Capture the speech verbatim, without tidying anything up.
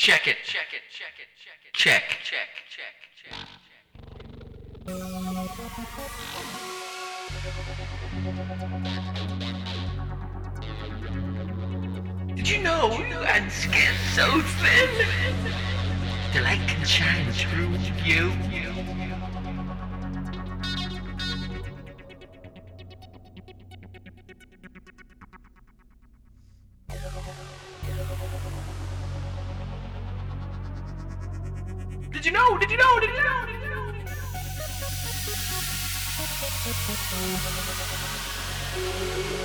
Check it. Check it. Check it. Check it. Check. Check. Check. Check. Did you know you had skin so thin the light can shine through you? Did you know? Did you know? Did you know? Did you know? Did you know?